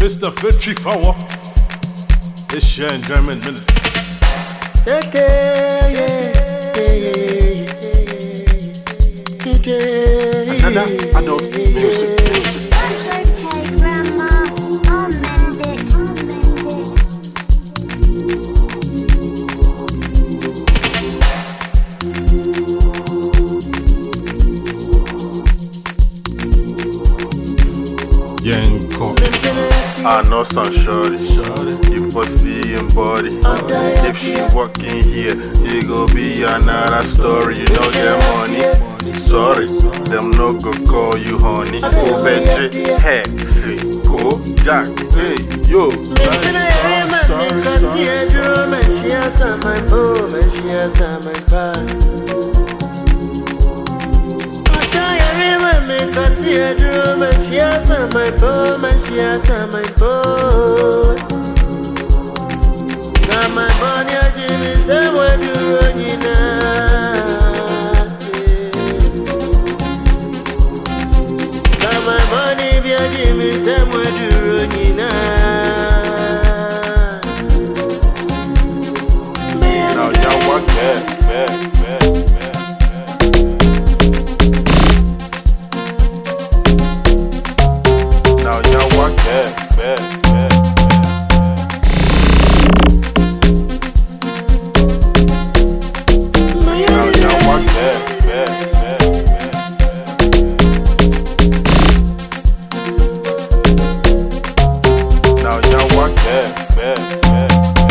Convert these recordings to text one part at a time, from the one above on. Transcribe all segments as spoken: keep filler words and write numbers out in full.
Mister Victory Flower. It's your enjoyment minister. Another adult music, music. Okay, grandma, I'll mend it. Yanko. I know some shorty, shorty. You pussy and body. If she walk in here, she gon' be another story. You know get money. Sorry, them no go call you honey. Go Betty, hey, see, go Jack, hey, yo. Sorry, sorry, Now y'all walk back, back, back, back. Now y'all walk back, back, back. Now y'all walk back, back, back, back. Now y'all walk back, back, back.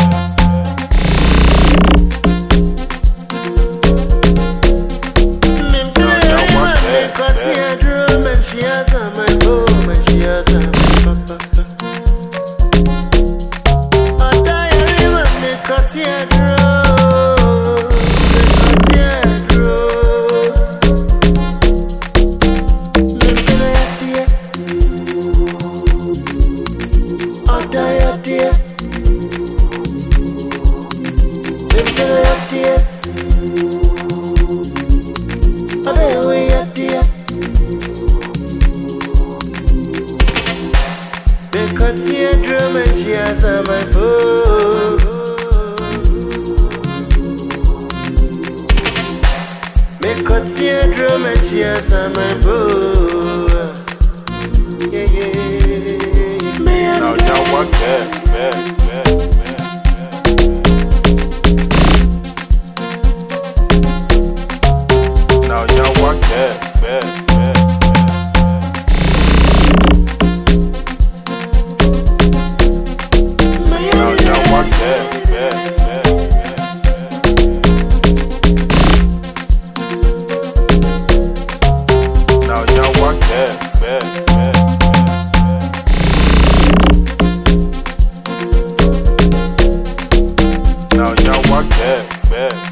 Drum and she has on my phone. Me cut your drum and she has on my phone. Yeah, yeah, yeah. Now y'all walk back, back, back, back. Now y'all walk back, back, back. Walk back, back, back, back. Now y'all walk back, back, back. Now y'all walk back, back.